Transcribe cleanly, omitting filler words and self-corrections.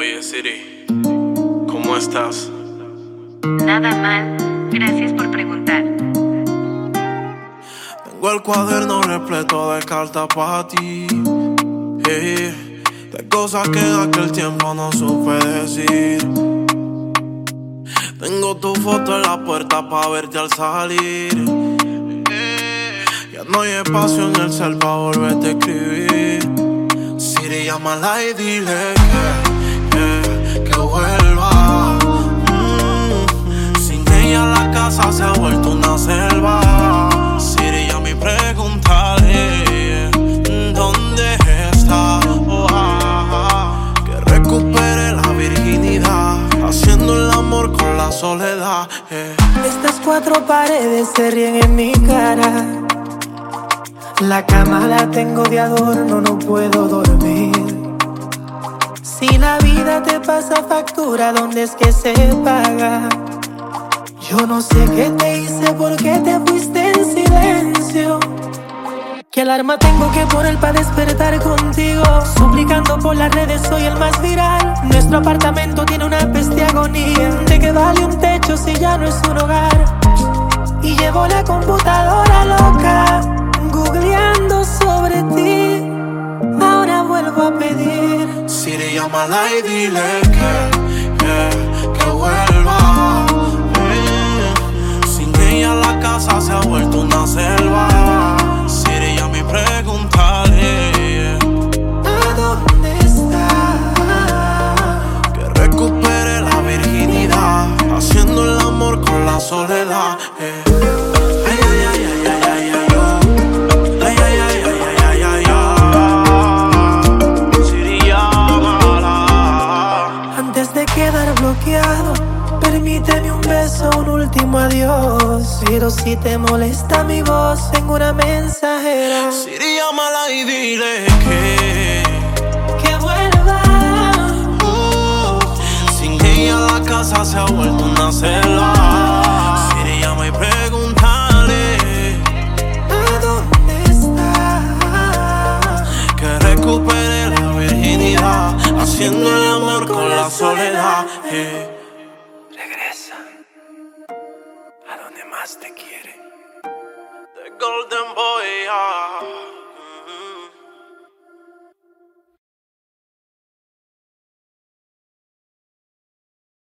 Oye Siri, ¿cómo estás? Nada mal, gracias por preguntar. Tengo el cuaderno repleto de cartas para ti, de cosas que en aquel tiempo no supe decir. Tengo tu foto en la puerta para verte al salir. Ya no hay espacio en el cel para volverte a escribir. Siri, llámala y dile que vuelva. Sin ella la casa se ha vuelto una selva. Siri, llama y pregúntale dónde está. Que recupere la virginidad, haciendo el amor con la soledad. Estas cuatro paredes se ríen en mi cara. La cama la tengo de adorno, no puedo dormir. Si la vida te pasa factura, ¿dónde es que se paga? Yo no sé qué te hice, por qué te fuiste en silencio. ¿Qué alarma tengo que poner para despertar contigo? Suplicando por las redes, soy el más viral. Nuestro apartamento tiene una peste agonía. ¿De qué vale un techo si ya no es un hogar? Y llevo la computadora loca, googleando sobre ti. Ahora vuelvo a pedir. Siri, llámala y dile que vuelva. Sin ella la casa se ha vuelto una selva. Siri, llama y pregúntale ¿a dónde está? que recupere la virginidad, haciendo el amor con la soledad. Ay, ay, ay, ay, ay, ay, ay, oh. Ay, ay, ay, ay, ay, ay, ay, ay. Siri, llámala. Antes de quedar bloqueado, permíteme un beso, un último adiós. Pero si te molesta mi voz, tengo una mensajera. Siri, llámala y dile que vuelva. Sin ella la casa se ha vuelto una selva. Siri, llama y pregúntale ¿a dónde está? que recupere la virginidad, haciendo el amor con la soledad. Regresa a donde más te quiere. The Golden Boy.